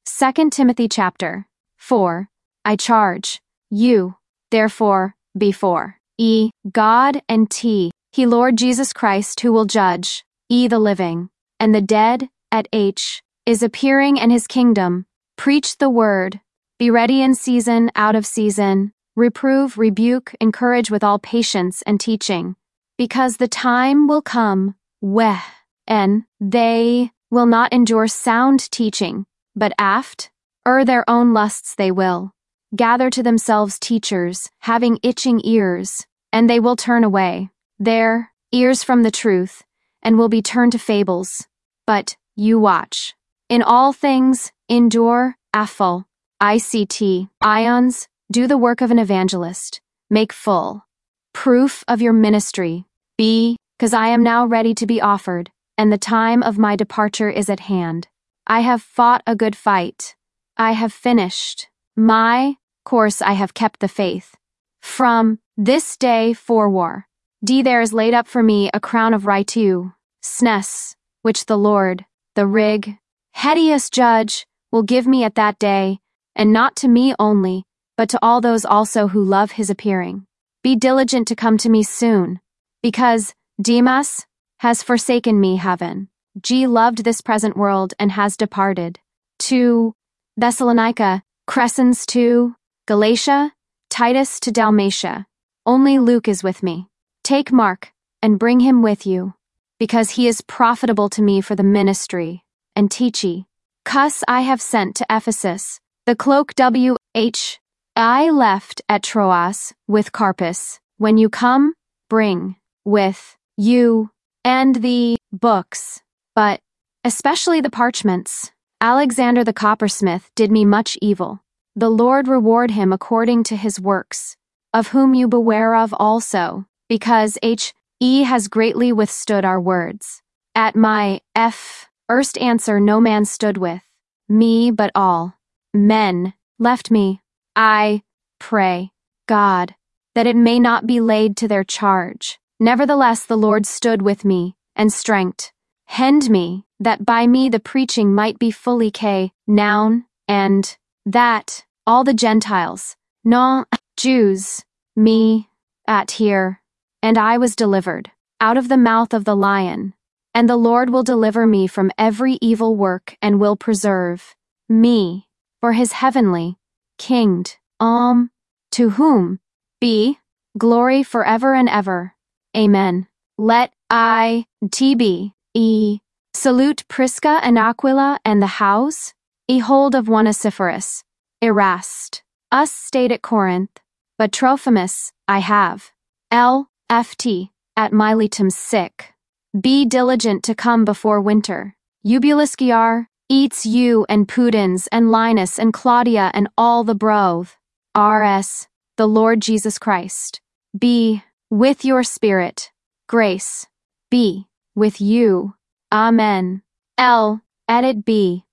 2 Timothy chapter 4. I charge you, therefore, before God and He Lord Jesus Christ, who will judge the living and the dead at is appearing, and his kingdom. Preach the word. Be ready in season, out of season. Reprove, rebuke, encourage with all patience and teaching. Because the time will come when they will not endure sound teaching, but after their own lusts they will gather to themselves teachers, having itching ears, and they will turn away their ears from the truth, and will be turned to fables. But you watch. In all things, endure, afful, ions, do the work of an evangelist, make full proof of your ministry, because I am now ready to be offered, and the time of my departure is at hand. I have fought a good fight. I have finished my course. I have kept the faith. From this day forward, there is laid up for me a crown of righteousness, which the Lord, the hideous judge, will give me at that day, and not to me only, but to all those also who love his appearing. Be diligent to come to me soon, because Demas has forsaken me, heaven. Loved this present world and has departed. To Thessalonica, Crescens to Galatia, Titus to Dalmatia. Only Luke is with me. Take Mark, and bring him with you, because he is profitable to me for the ministry and teaching. Cus I have sent to Ephesus, the cloak I left at Troas with Carpus. When you come, bring with you and the books, but especially the parchments. Alexander the coppersmith did me much evil. The Lord reward him according to his works, of whom you beware of also, because he has greatly withstood our words. At my first answer no man stood with me, but all men left me. I pray God that it may not be laid to their charge. Nevertheless the Lord stood with me, and strengthened me, that by me the preaching might be fully known, and that all the Gentiles, non-Jews, me at hear. And I was delivered out of the mouth of the lion. And the Lord will deliver me from every evil work, and will preserve me for his heavenly kingdom, to whom be glory forever and ever. Amen. Let salute Prisca and Aquila and the house, hold of Onesiphorus. Erast us stayed at Corinth, but Trophimus I have left at Miletum sick. Be diligent to come before winter. Eubulus eats you and Pudens and Linus and Claudia and all the rs. The Lord Jesus Christ be with your spirit. Grace be with you. Amen. Let it be.